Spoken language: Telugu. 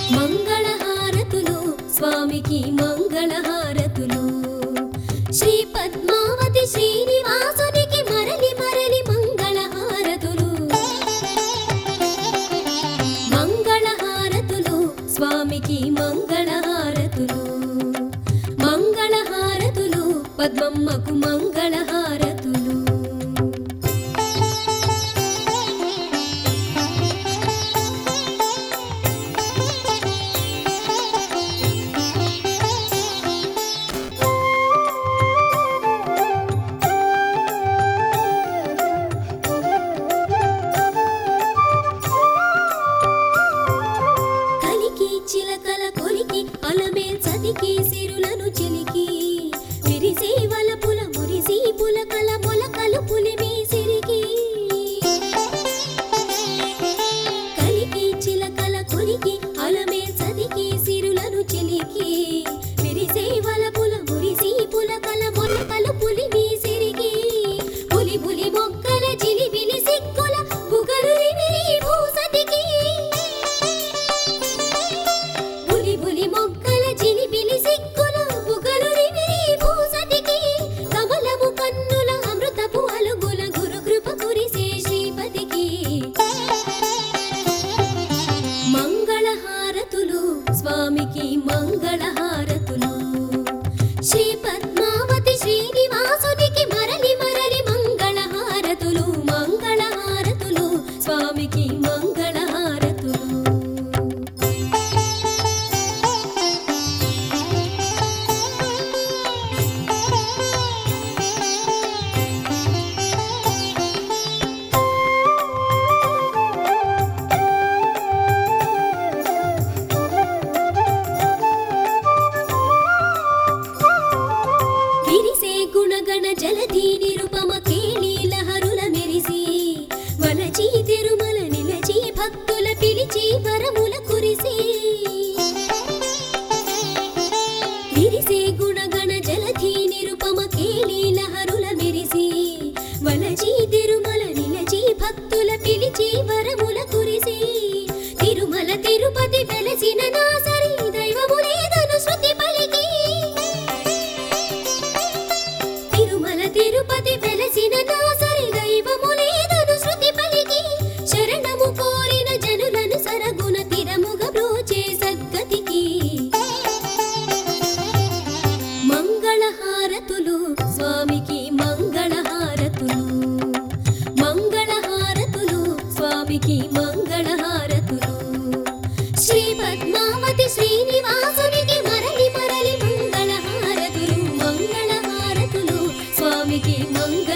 మంగళహారతులు స్వామికి మంగళహారతులు శ్రీ పద్మావతి శ్రీనివాసునికి మరలి మరలి మంగళహారతులు మంగళహారతులు స్వామికి మంగళహారతులు మంగళహారతులు పద్మమ్మకు మంగళహారతులు చిలకల కొలికి అలమేల్ సతికి సిరులను చిలికి విరిసే వలపుల మురిసి పులకల మొలకలు పులిమి సిరికి కలికి చిలకల కొలికి అలమేల్ సతికి సిరులను చిలికి విరిసే వలపుల మురిసి పులకల మొలకలు పులిమి సిరికి పులి పులి మొక్కల చిలిబిలి సిక్కుల బుగరు విరి భూసతికి పులి మొక్కల చిలిబిలి సిక్కుల బుగలు విరి భూసతికి కమలము కన్నుల అమృతపు అలుగుల గురు కృప కురిసే శ్రీపతికి మంగళహారతులు స్వామికి మంగళహారతులు శ్రీ పద్మావతి శ్రీనివాసునికి మరలి మరలి మంగళహారతులు మంగళహారతులు స్వామికి మంగళహారతులు గుణగణ జలధి నిరుపమ కేళీ లహరుల మెరిసి వలచి తిరుమల నిలచి భక్తుల పిలిచి వరముల కురిసి విరిసే గుణగణ జలధి నిరుపమ కేళీ లహరుల మెరిసి వలచి తిరుమల నిలచి భక్తుల పిలిచి వరముల కురిసి తిరుమల తిరుపతి వెలసిన నాసరి దైవము లేదను శృతి పలికి తిరుపతి వెలసిన నాసరి దైవము లేదను శృతి పలికి శరణము కోరిన జనులను సరగుణ తిరముగ బ్రోచే సద్గతికి మంగళహారతులు స్వామికి మంగళహారతులు మంగళహారతులు స్వామికి మంగళహారతులు శ్రీ పద్మావతి శ్రీనివాసునికి మరలి మరలి మంగళహారతులు మంగళహారతులు స్వామికి మంగళ